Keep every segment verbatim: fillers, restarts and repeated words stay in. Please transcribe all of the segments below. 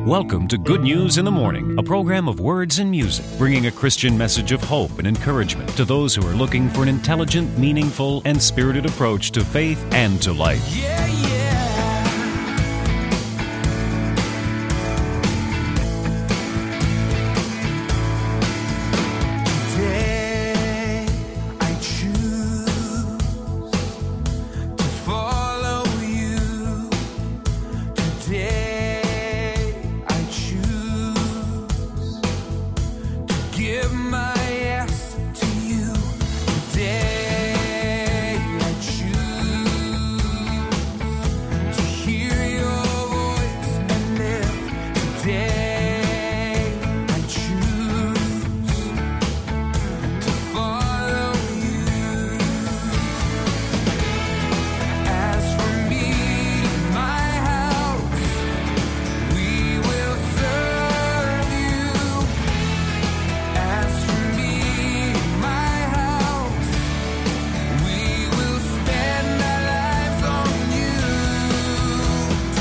Welcome to Good News in the Morning, a program of words and music, bringing a Christian message of hope and encouragement to those who are looking for an intelligent, meaningful, and spirited approach to faith and to life. Yeah, yeah. Today I choose to follow you. Today I choose to give my yes to you. Today I choose to hear your voice and live. Today I choose to follow you. As for me and my house, we will serve you. As for me and my house, we will spend our lives on you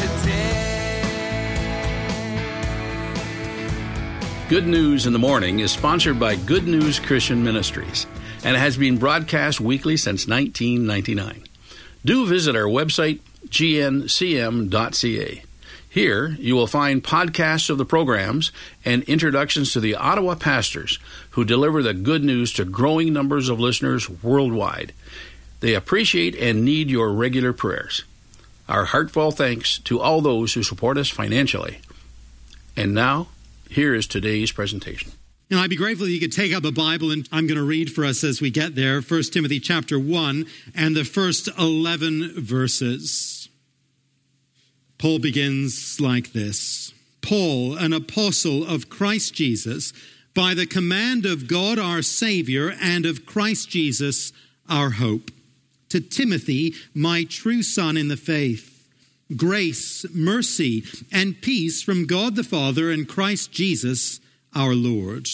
today. Good News in the Morning is sponsored by Good News Christian Ministries and has been broadcast weekly since nineteen ninety-nine. Do visit our website, g n c m dot c a. Here, you will find podcasts of the programs and introductions to the Ottawa pastors who deliver the good news to growing numbers of listeners worldwide. They appreciate and need your regular prayers. Our heartfelt thanks to all those who support us financially. And now, here is today's presentation. You know, I'd be grateful if you could take up a Bible, and I'm going to read for us as we get there, First Timothy chapter one and the first eleven verses. Paul begins like this. Paul, an apostle of Christ Jesus, by the command of God our Savior and of Christ Jesus our hope. To Timothy, my true son in the faith, grace, mercy, and peace from God the Father and Christ Jesus our Lord.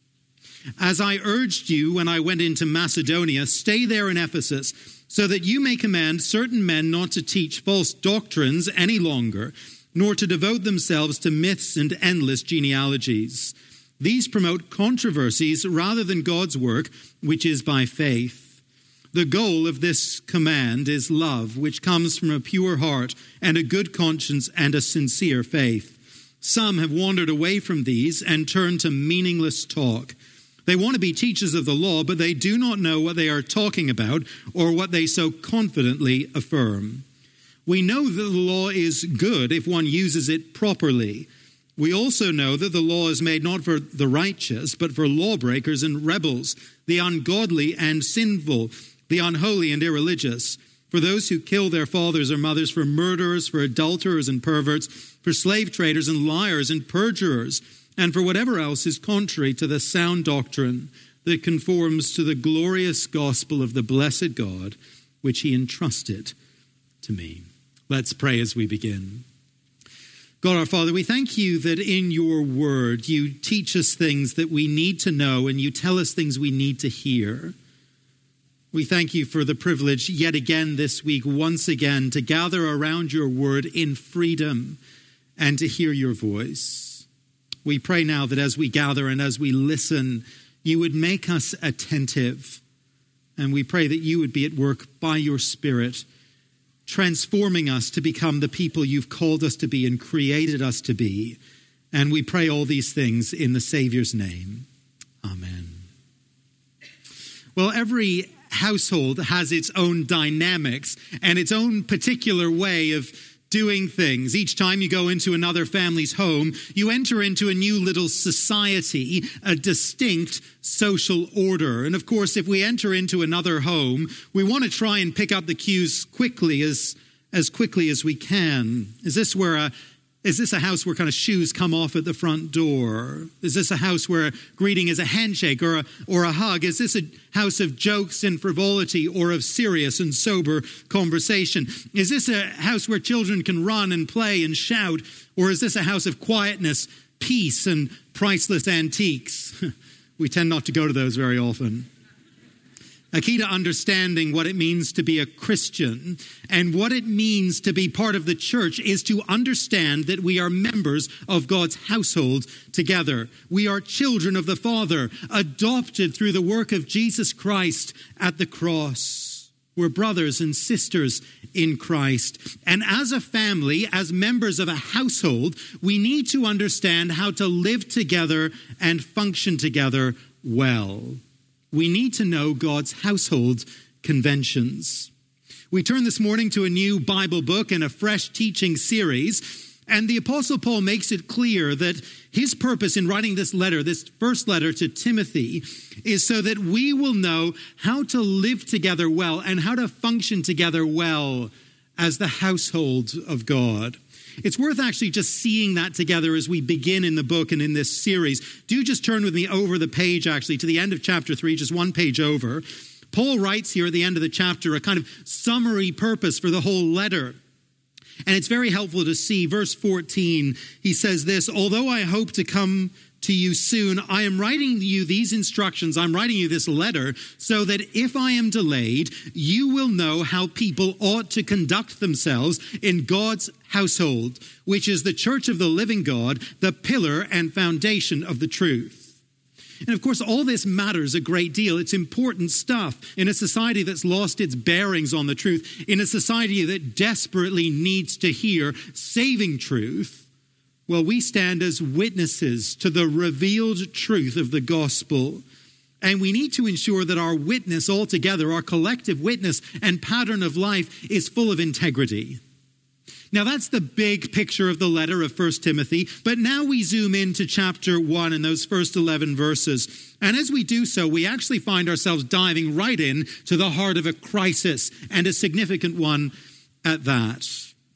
As I urged you when I went into Macedonia, stay there in Ephesus, so that you may command certain men not to teach false doctrines any longer, nor to devote themselves to myths and endless genealogies. These promote controversies rather than God's work, which is by faith. The goal of this command is love, which comes from a pure heart and a good conscience and a sincere faith. Some have wandered away from these and turned to meaningless talk. They want to be teachers of the law, but they do not know what they are talking about or what they so confidently affirm. We know that the law is good if one uses it properly. We also know that the law is made not for the righteous, but for lawbreakers and rebels, the ungodly and sinful, the unholy and irreligious, for those who kill their fathers or mothers, for murderers, for adulterers and perverts, for slave traders and liars and perjurers, and for whatever else is contrary to the sound doctrine that conforms to the glorious gospel of the blessed God, which he entrusted to me. Let's pray as we begin. God our Father, we thank you that in your word you teach us things that we need to know and you tell us things we need to hear. We thank you for the privilege yet again this week, once again, to gather around your word in freedom and to hear your voice. We pray now that as we gather and as we listen, you would make us attentive. And we pray that you would be at work by your Spirit, transforming us to become the people you've called us to be and created us to be. And we pray all these things in the Savior's name. Amen. Well, every household has its own dynamics and its own particular way of doing things. Each time you go into another family's home, you enter into a new little society, a distinct social order. And of course, if we enter into another home, we want to try and pick up the cues quickly, as as quickly as we can. Is this where a Is this a house where kind of shoes come off at the front door? Is this a house where a greeting is a handshake or a, or a hug? Is this a house of jokes and frivolity or of serious and sober conversation? Is this a house where children can run and play and shout? Or is this a house of quietness, peace, and priceless antiques? We tend not to go to those very often. A key to understanding what it means to be a Christian and what it means to be part of the church is to understand that we are members of God's household together. We are children of the Father, adopted through the work of Jesus Christ at the cross. We're brothers and sisters in Christ. And as a family, as members of a household, we need to understand how to live together and function together well. We need to know God's household conventions. We turn this morning to a new Bible book and a fresh teaching series, and the Apostle Paul makes it clear that his purpose in writing this letter, this first letter to Timothy, is so that we will know how to live together well and how to function together well as the household of God. It's worth actually just seeing that together as we begin in the book and in this series. Do just turn with me over the page, actually, to the end of chapter three, just one page over. Paul writes here at the end of the chapter a kind of summary purpose for the whole letter. And it's very helpful to see. Verse fourteen, he says this, "Although I hope to come to you soon, I am writing you these instructions, I'm writing you this letter, so that if I am delayed, you will know how people ought to conduct themselves in God's household, which is the church of the living God, the pillar and foundation of the truth." And of course, all this matters a great deal. It's important stuff in a society that's lost its bearings on the truth, in a society that desperately needs to hear saving truth. Well, we stand as witnesses to the revealed truth of the gospel. And we need to ensure that our witness altogether, our collective witness and pattern of life is full of integrity. Now, that's the big picture of the letter of First Timothy. But now we zoom into chapter one and those first eleven verses. And as we do so, we actually find ourselves diving right in to the heart of a crisis, and a significant one at that.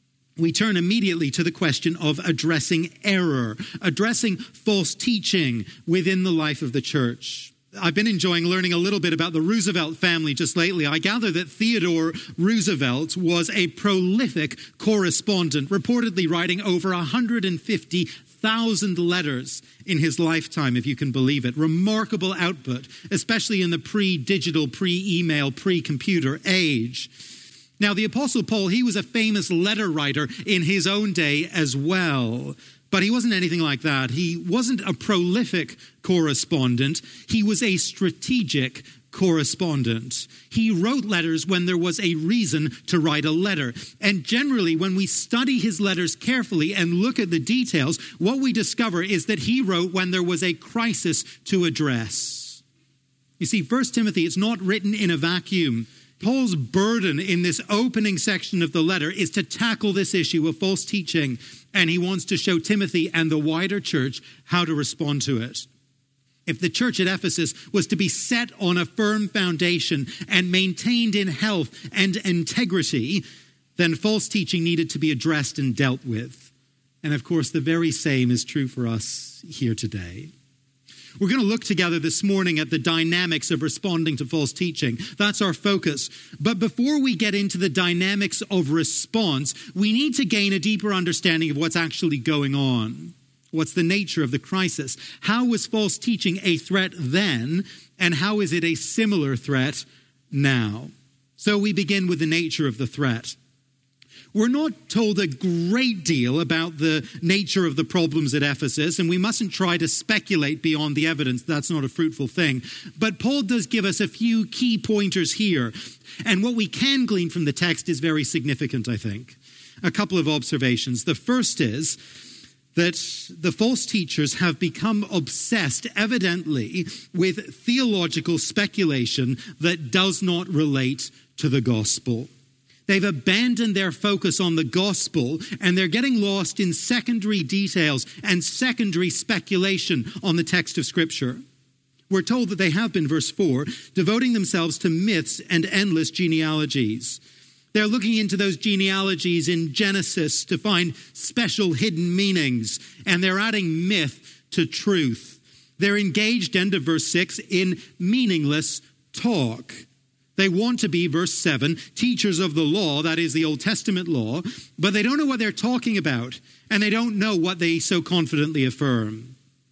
We turn immediately to the question of addressing error, addressing false teaching within the life of the church. I've been enjoying learning a little bit about the Roosevelt family just lately. I gather that Theodore Roosevelt was a prolific correspondent, reportedly writing over one hundred fifty thousand letters in his lifetime, if you can believe it. Remarkable output, especially in the pre-digital, pre-email, pre-computer age. Now, the Apostle Paul, he was a famous letter writer in his own day as well. But he wasn't anything like that. He wasn't a prolific correspondent. He was a strategic correspondent. He wrote letters when there was a reason to write a letter. And generally, when we study his letters carefully and look at the details, what we discover is that he wrote when there was a crisis to address. You see, First Timothy, it's not written in a vacuum. Paul's burden in this opening section of the letter is to tackle this issue of false teaching, and he wants to show Timothy and the wider church how to respond to it. If the church at Ephesus was to be set on a firm foundation and maintained in health and integrity, then false teaching needed to be addressed and dealt with. And of course, the very same is true for us here today. We're going to look together this morning at the dynamics of responding to false teaching. That's our focus. But before we get into the dynamics of response, we need to gain a deeper understanding of what's actually going on. What's the nature of the crisis? How was false teaching a threat then, and how is it a similar threat now? So we begin with the nature of the threat. We're not told a great deal about the nature of the problems at Ephesus, and we mustn't try to speculate beyond the evidence. That's not a fruitful thing. But Paul does give us a few key pointers here. And what we can glean from the text is very significant, I think. A couple of observations. The first is that the false teachers have become obsessed, evidently, with theological speculation that does not relate to the gospel. They've abandoned their focus on the gospel, and they're getting lost in secondary details and secondary speculation on the text of Scripture. We're told that they have been, verse four, devoting themselves to myths and endless genealogies. They're looking into those genealogies in Genesis to find special hidden meanings, and they're adding myth to truth. They're engaged, end of verse six, in meaningless talk. They want to be, verse seven, teachers of the law, that is the Old Testament law, but they don't know what they're talking about, and they don't know what they so confidently affirm.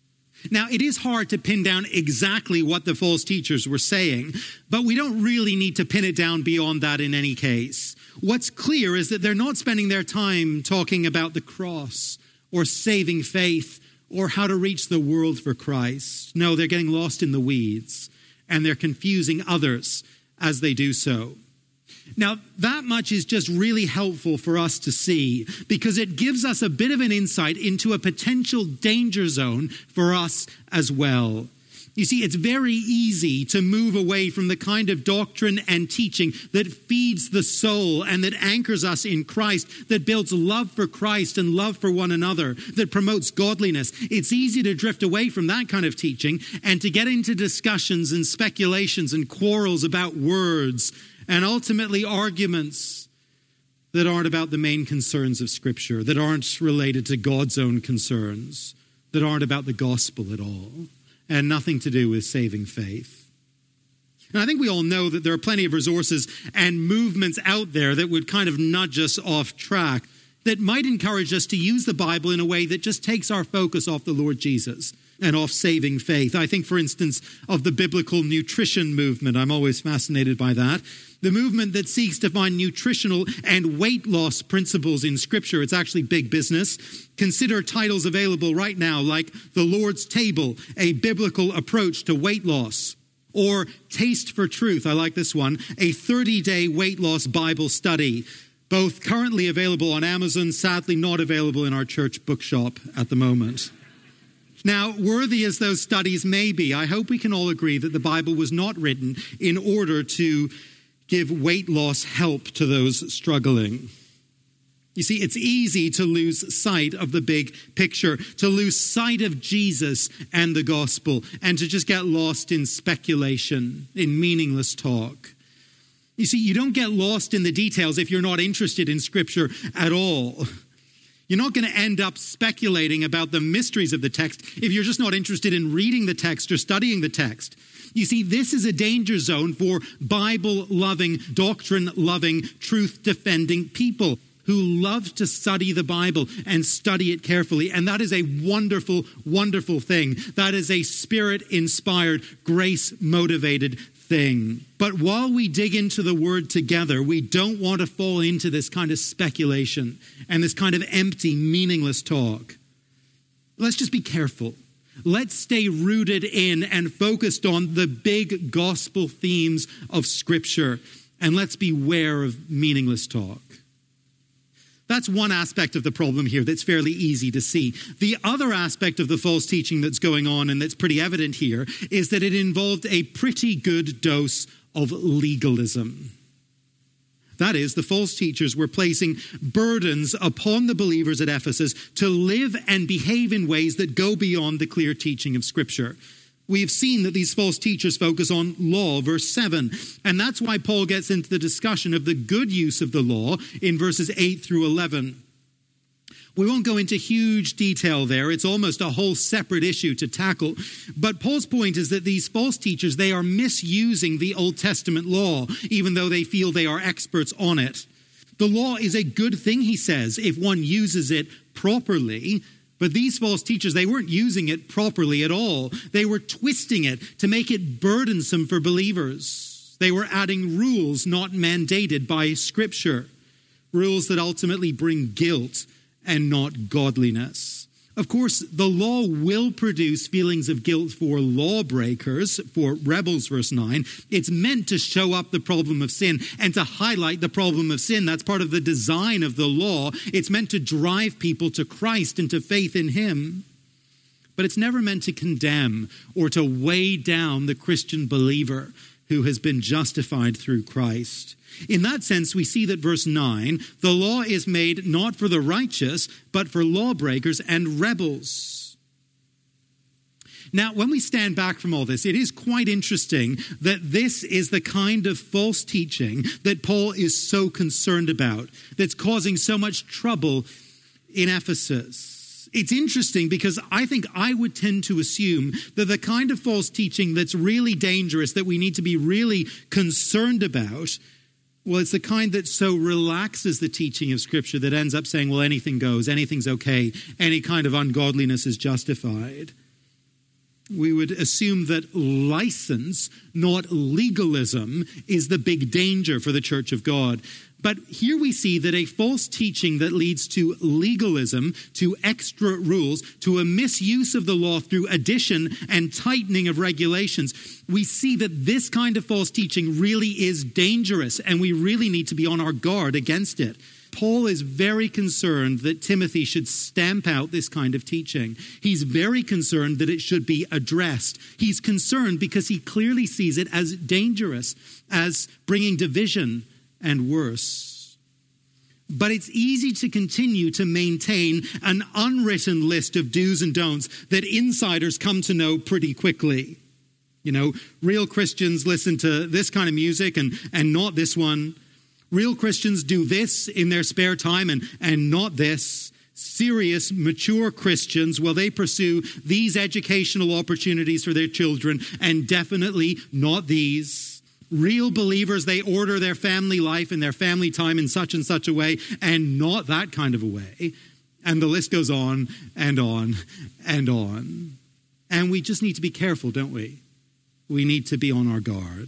Now, it is hard to pin down exactly what the false teachers were saying, but we don't really need to pin it down beyond that in any case. What's clear is that they're not spending their time talking about the cross or saving faith or how to reach the world for Christ. No, they're getting lost in the weeds, and they're confusing others as they do so. Now, that much is just really helpful for us to see because it gives us a bit of an insight into a potential danger zone for us as well. You see, it's very easy to move away from the kind of doctrine and teaching that feeds the soul and that anchors us in Christ, that builds love for Christ and love for one another, that promotes godliness. It's easy to drift away from that kind of teaching and to get into discussions and speculations and quarrels about words and ultimately arguments that aren't about the main concerns of Scripture, that aren't related to God's own concerns, that aren't about the gospel at all, and nothing to do with saving faith. And I think we all know that there are plenty of resources and movements out there that would kind of nudge us off track, that might encourage us to use the Bible in a way that just takes our focus off the Lord Jesus and off saving faith. I think, for instance, of the biblical nutrition movement. I'm always fascinated by that. The movement that seeks to find nutritional and weight loss principles in Scripture. It's actually big business. Consider titles available right now like The Lord's Table, a biblical approach to weight loss. Or Taste for Truth, I like this one, a thirty-day weight loss Bible study. Both currently available on Amazon, sadly not available in our church bookshop at the moment. Now, worthy as those studies may be, I hope we can all agree that the Bible was not written in order to give weight loss help to those struggling. You see, it's easy to lose sight of the big picture, to lose sight of Jesus and the gospel, and to just get lost in speculation, in meaningless talk. You see, you don't get lost in the details if you're not interested in Scripture at all. You're not going to end up speculating about the mysteries of the text if you're just not interested in reading the text or studying the text. You see, this is a danger zone for Bible-loving, doctrine-loving, truth-defending people who love to study the Bible and study it carefully. And that is a wonderful, wonderful thing. That is a Spirit-inspired, grace-motivated thing. But while we dig into the Word together, we don't want to fall into this kind of speculation and this kind of empty, meaningless talk. Let's just be careful. Let's stay rooted in and focused on the big gospel themes of Scripture, and let's beware of meaningless talk. That's one aspect of the problem here that's fairly easy to see. The other aspect of the false teaching that's going on and that's pretty evident here is that it involved a pretty good dose of legalism. That is, the false teachers were placing burdens upon the believers at Ephesus to live and behave in ways that go beyond the clear teaching of Scripture. We have seen that these false teachers focus on law, verse seven. And that's why Paul gets into the discussion of the good use of the law in verses eight through eleven. We won't go into huge detail there. It's almost a whole separate issue to tackle. But Paul's point is that these false teachers, they are misusing the Old Testament law, even though they feel they are experts on it. The law is a good thing, he says, if one uses it properly. But these false teachers, they weren't using it properly at all. They were twisting it to make it burdensome for believers. They were adding rules not mandated by Scripture, rules that ultimately bring guilt and not godliness. Of course, the law will produce feelings of guilt for lawbreakers, for rebels, verse nine. It's meant to show up the problem of sin and to highlight the problem of sin. That's part of the design of the law. It's meant to drive people to Christ and to faith in him. But it's never meant to condemn or to weigh down the Christian believer who has been justified through Christ. In that sense, we see that verse nine, the law is made not for the righteous, but for lawbreakers and rebels. Now, when we stand back from all this, it is quite interesting that this is the kind of false teaching that Paul is so concerned about, that's causing so much trouble in Ephesus. It's interesting because I think I would tend to assume that the kind of false teaching that's really dangerous, that we need to be really concerned about, well, it's the kind that so relaxes the teaching of Scripture that ends up saying, well, anything goes, anything's okay, any kind of ungodliness is justified. We would assume that license, not legalism, is the big danger for the Church of God. But here we see that a false teaching that leads to legalism, to extra rules, to a misuse of the law through addition and tightening of regulations, we see that this kind of false teaching really is dangerous, and we really need to be on our guard against it. Paul is very concerned that Timothy should stamp out this kind of teaching. He's very concerned that it should be addressed. He's concerned because he clearly sees it as dangerous, as bringing division and worse. But it's easy to continue to maintain an unwritten list of do's and don'ts that insiders come to know pretty quickly. You know, real Christians listen to this kind of music and, and not this one. Real Christians do this in their spare time and, and not this. Serious, mature Christians, well, they pursue these educational opportunities for their children and definitely not these. Real believers, they order their family life and their family time in such and such a way and not that kind of a way. And the list goes on and on and on. And we just need to be careful, don't we? We need to be on our guard.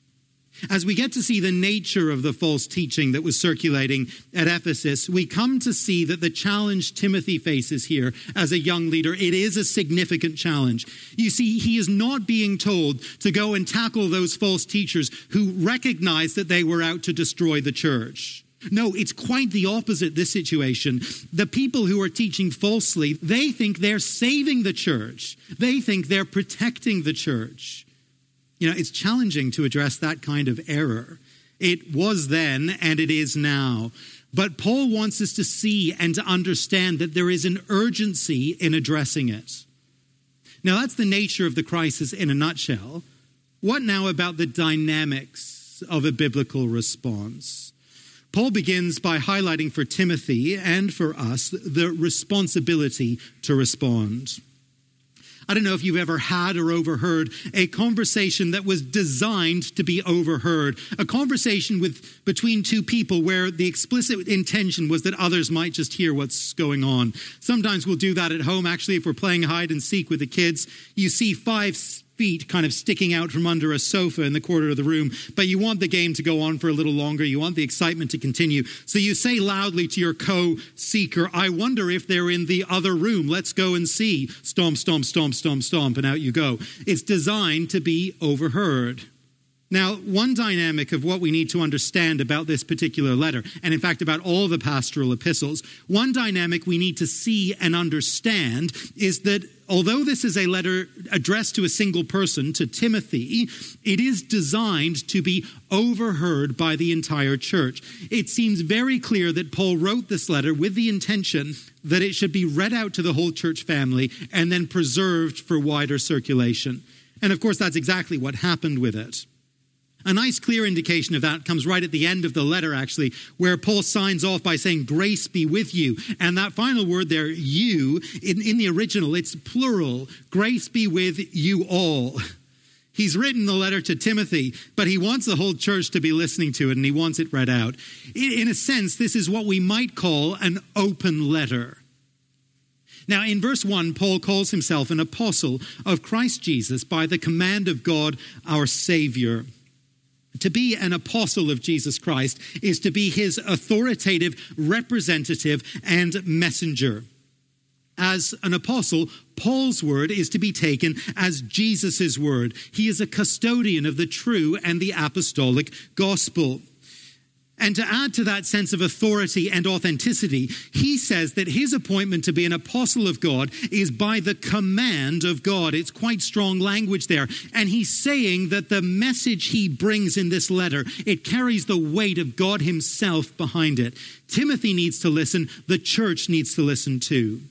As we get to see the nature of the false teaching that was circulating at Ephesus, we come to see that the challenge Timothy faces here as a young leader, it is a significant challenge. You see, he is not being told to go and tackle those false teachers who recognize that they were out to destroy the church. No, it's quite the opposite, this situation. The people who are teaching falsely, they think they're saving the church. They think they're protecting the church. You know, it's challenging to address that kind of error. It was then and it is now. But Paul wants us to see and to understand that there is an urgency in addressing it. Now, that's the nature of the crisis in a nutshell. What now about the dynamics of a biblical response? Paul begins by highlighting for Timothy and for us the responsibility to respond. I don't know if you've ever had or overheard a conversation that was designed to be overheard. A conversation with between two people where the explicit intention was that others might just hear what's going on. Sometimes we'll do that at home. Actually, if we're playing hide and seek with the kids, you see five feet kind of sticking out from under a sofa in the corner of the room, but you want the game to go on for a little longer. You want the excitement to continue. So you say loudly to your co-seeker, I wonder if they're in the other room. Let's go and see. Stomp, stomp, stomp, stomp, stomp, and out you go. It's designed to be overheard. Now, one dynamic of what we need to understand about this particular letter, and in fact about all the pastoral epistles, one dynamic we need to see and understand is that although this is a letter addressed to a single person, to Timothy, it is designed to be overheard by the entire church. It seems very clear that Paul wrote this letter with the intention that it should be read out to the whole church family and then preserved for wider circulation. And of course, that's exactly what happened with it. A nice clear indication of that comes right at the end of the letter, actually, where Paul signs off by saying, grace be with you. And that final word there, you, in, in the original, it's plural. Grace be with you all. He's written the letter to Timothy, but he wants the whole church to be listening to it, and he wants it read out. In, in a sense, this is what we might call an open letter. Now, in verse one, Paul calls himself an apostle of Christ Jesus by the command of God, our Savior. To be an apostle of Jesus Christ is to be his authoritative representative and messenger. As an apostle, Paul's word is to be taken as Jesus' word. He is a custodian of the true and the apostolic gospel. And to add to that sense of authority and authenticity, he says that his appointment to be an apostle of God is by the command of God. It's quite strong language there. And he's saying that the message he brings in this letter, it carries the weight of God himself behind it. Timothy needs to listen. The church needs to listen too.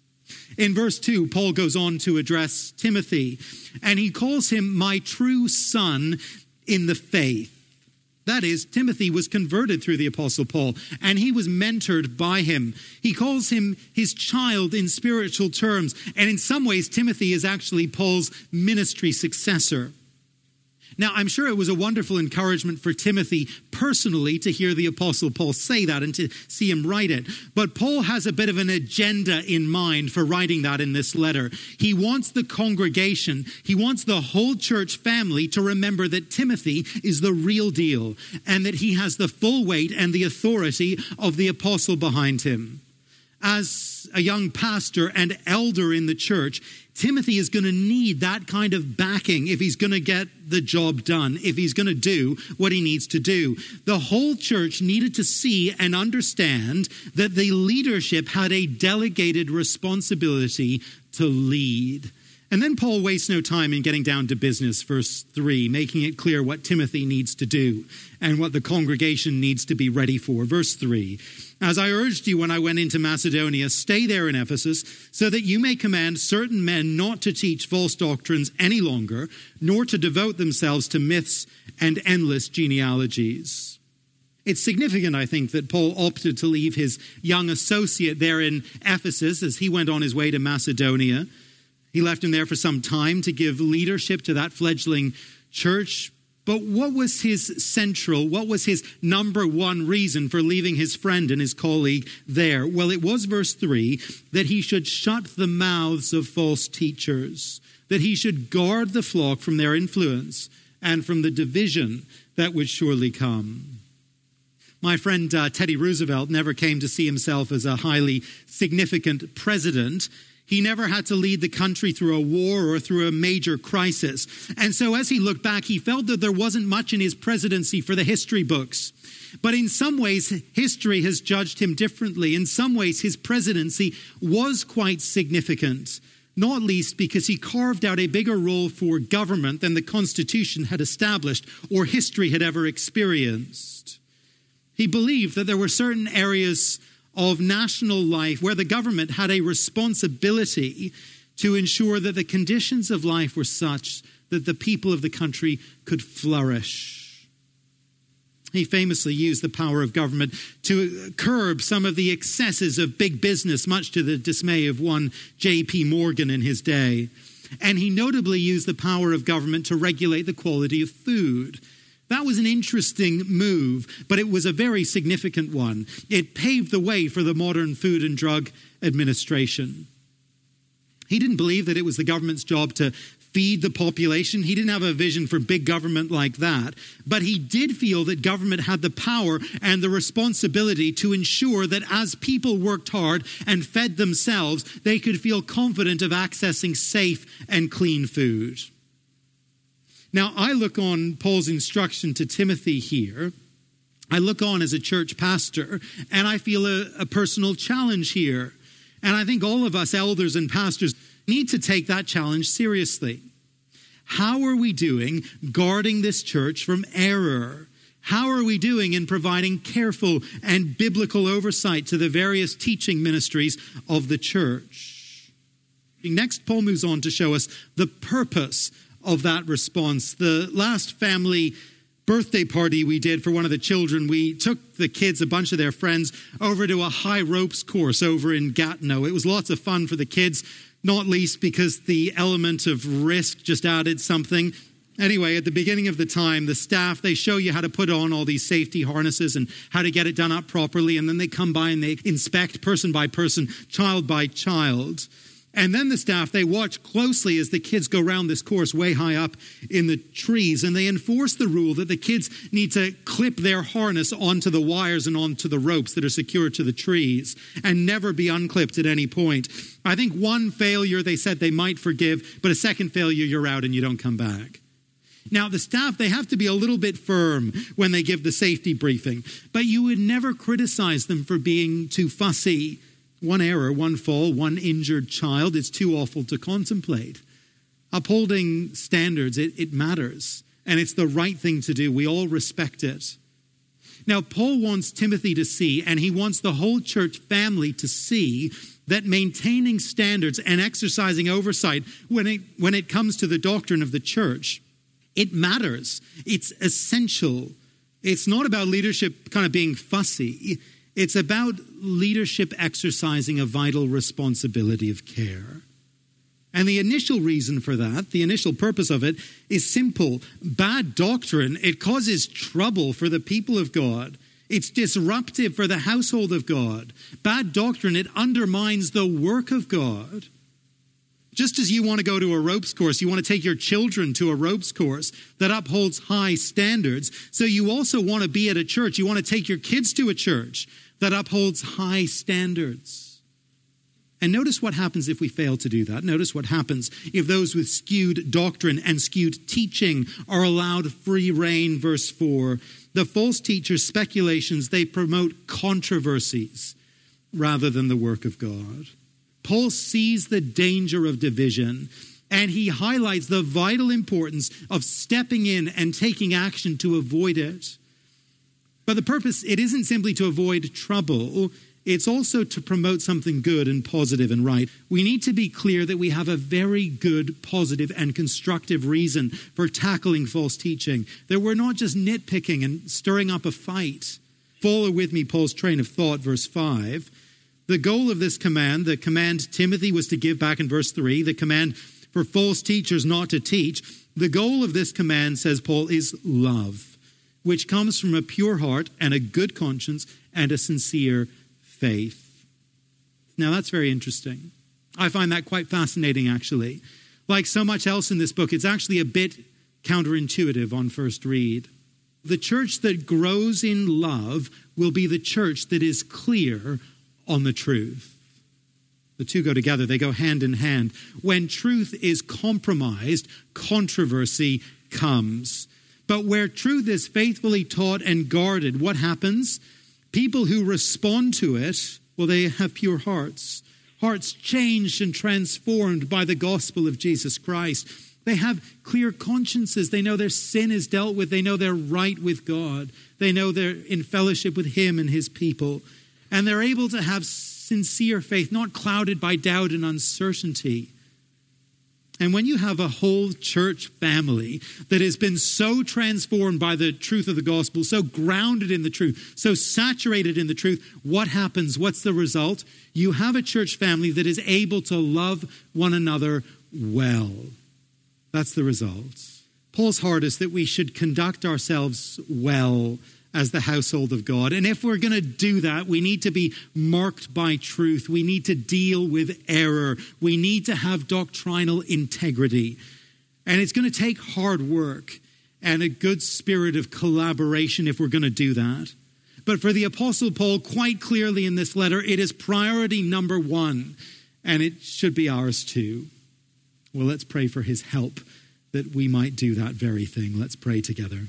In verse two, Paul goes on to address Timothy, and he calls him my true son in the faith. That is, Timothy was converted through the Apostle Paul, and he was mentored by him. He calls him his child in spiritual terms, and in some ways, Timothy is actually Paul's ministry successor. Now, I'm sure it was a wonderful encouragement for Timothy personally to hear the Apostle Paul say that and to see him write it. But Paul has a bit of an agenda in mind for writing that in this letter. He wants the congregation, he wants the whole church family to remember that Timothy is the real deal and that he has the full weight and the authority of the apostle behind him. As a young pastor and elder in the church, Timothy is going to need that kind of backing if he's going to get the job done, if he's going to do what he needs to do. The whole church needed to see and understand that the leadership had a delegated responsibility to lead. And then Paul wastes no time in getting down to business, verse three, making it clear what Timothy needs to do and what the congregation needs to be ready for. Verse three, as I urged you when I went into Macedonia, stay there in Ephesus, so that you may command certain men not to teach false doctrines any longer, nor to devote themselves to myths and endless genealogies. It's significant, I think, that Paul opted to leave his young associate there in Ephesus as he went on his way to Macedonia. He left him there for some time to give leadership to that fledgling church. But what was his central, what was his number one reason for leaving his friend and his colleague there? Well, it was verse three, that he should shut the mouths of false teachers, that he should guard the flock from their influence and from the division that would surely come. My friend uh, Teddy Roosevelt never came to see himself as a highly significant president. He never had to lead the country through a war or through a major crisis. And so as he looked back, he felt that there wasn't much in his presidency for the history books. But in some ways, history has judged him differently. In some ways, his presidency was quite significant, not least because he carved out a bigger role for government than the Constitution had established or history had ever experienced. He believed that there were certain areas of national life where the government had a responsibility to ensure that the conditions of life were such that the people of the country could flourish. He famously used the power of government to curb some of the excesses of big business, much to the dismay of one J P Morgan in his day. And he notably used the power of government to regulate the quality of food. That was an interesting move, but it was a very significant one. It paved the way for the modern Food and Drug Administration. He didn't believe that it was the government's job to feed the population. He didn't have a vision for big government like that. But he did feel that government had the power and the responsibility to ensure that as people worked hard and fed themselves, they could feel confident of accessing safe and clean food. Now, I look on Paul's instruction to Timothy here. I look on as a church pastor, and I feel a, a personal challenge here. And I think all of us elders and pastors need to take that challenge seriously. How are we doing guarding this church from error? How are we doing in providing careful and biblical oversight to the various teaching ministries of the church? Next, Paul moves on to show us the purpose of that response. The last family birthday party we did for one of the children, we took the kids, a bunch of their friends, over to a high ropes course over in Gatineau. It was lots of fun for the kids, not least because the element of risk just added something. Anyway, at the beginning of the time, the staff, they show you how to put on all these safety harnesses and how to get it done up properly. And then they come by and they inspect person by person, child by child. And then the staff, they watch closely as the kids go around this course way high up in the trees. And they enforce the rule that the kids need to clip their harness onto the wires and onto the ropes that are secured to the trees and never be unclipped at any point. I think one failure they said they might forgive, but a second failure, you're out and you don't come back. Now, the staff, they have to be a little bit firm when they give the safety briefing, but you would never criticize them for being too fussy. One error, one fall, one injured child, it's too awful to contemplate. Upholding standards, it, it matters, and it's the right thing to do. We all respect it. Now, Paul wants Timothy to see, and he wants the whole church family to see, that maintaining standards and exercising oversight when it, when it comes to the doctrine of the church, it matters. It's essential. It's not about leadership kind of being fussy. It's about leadership exercising a vital responsibility of care. And the initial reason for that, the initial purpose of it, is simple. Bad doctrine, it causes trouble for the people of God. It's disruptive for the household of God. Bad doctrine, it undermines the work of God. Just as you want to go to a ropes course, you want to take your children to a ropes course that upholds high standards, so you also want to be at a church. You want to take your kids to a church that upholds high standards. And notice what happens if we fail to do that. Notice what happens if those with skewed doctrine and skewed teaching are allowed free rein. Verse four, the false teachers' speculations, they promote controversies rather than the work of God. Paul sees the danger of division, and he highlights the vital importance of stepping in and taking action to avoid it. But the purpose, it isn't simply to avoid trouble. It's also to promote something good and positive and right. We need to be clear that we have a very good, positive, and constructive reason for tackling false teaching. That we're not just nitpicking and stirring up a fight. Follow with me Paul's train of thought, verse five. The goal of this command, the command Timothy was to give back in verse three, the command for false teachers not to teach, the goal of this command, says Paul, is love, which comes from a pure heart and a good conscience and a sincere faith. Now that's very interesting. I find that quite fascinating, actually. Like so much else in this book, it's actually a bit counterintuitive on first read. The church that grows in love will be the church that is clear on the truth. The two go together. They go hand in hand. When truth is compromised, controversy comes. But where truth is faithfully taught and guarded, what happens? People who respond to it, well, they have pure hearts. Hearts changed and transformed by the gospel of Jesus Christ. They have clear consciences. They know their sin is dealt with. They know they're right with God. They know they're in fellowship with Him and His people. And they're able to have sincere faith, not clouded by doubt and uncertainty. And when you have a whole church family that has been so transformed by the truth of the gospel, so grounded in the truth, so saturated in the truth, what happens? What's the result? You have a church family that is able to love one another well. That's the result. Paul's heart is that we should conduct ourselves well as the household of God. And if we're going to do that, we need to be marked by truth. We need to deal with error. We need to have doctrinal integrity. And it's going to take hard work and a good spirit of collaboration if we're going to do that. But for the Apostle Paul, quite clearly in this letter, it is priority number one, and it should be ours too. Well, let's pray for his help that we might do that very thing. Let's pray together.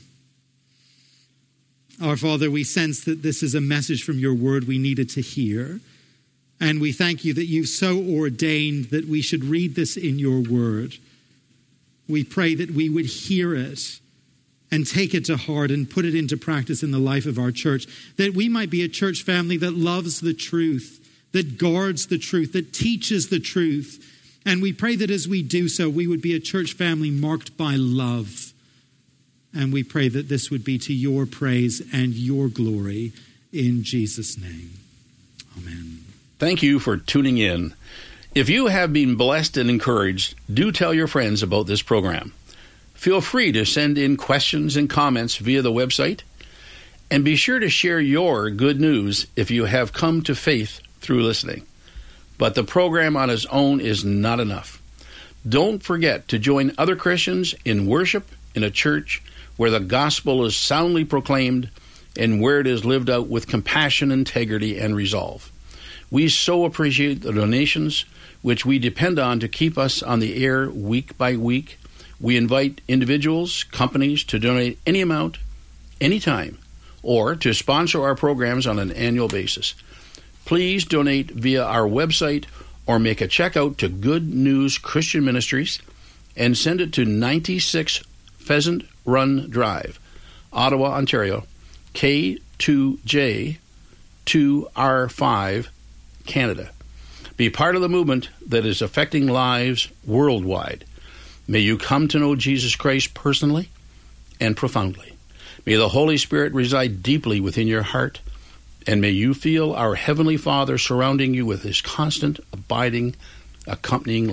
Our Father, we sense that this is a message from your word we needed to hear. And we thank you that you've so ordained that we should read this in your word. We pray that we would hear it and take it to heart and put it into practice in the life of our church, that we might be a church family that loves the truth, that guards the truth, that teaches the truth. And we pray that as we do so, we would be a church family marked by love. And we pray that this would be to your praise and your glory in Jesus' name. Amen. Thank you for tuning in. If you have been blessed and encouraged, do tell your friends about this program. Feel free to send in questions and comments via the website. And be sure to share your good news if you have come to faith through listening. But the program on its own is not enough. Don't forget to join other Christians in worship in a church where the gospel is soundly proclaimed and where it is lived out with compassion, integrity, and resolve. We so appreciate the donations which we depend on to keep us on the air week by week. We invite individuals, companies to donate any amount, anytime, or to sponsor our programs on an annual basis. Please donate via our website or make a check out to Good News Christian Ministries and send it to ninety-six Pheasant Run Drive, Ottawa, Ontario, K two J two R five, Canada. Be part of the movement that is affecting lives worldwide. May you come to know Jesus Christ personally and profoundly. May the Holy Spirit reside deeply within your heart, and may you feel our Heavenly Father surrounding you with his constant, abiding, accompanying love.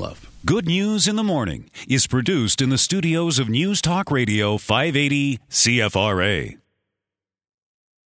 Good News in the Morning is produced in the studios of News Talk Radio five eighty C F R A.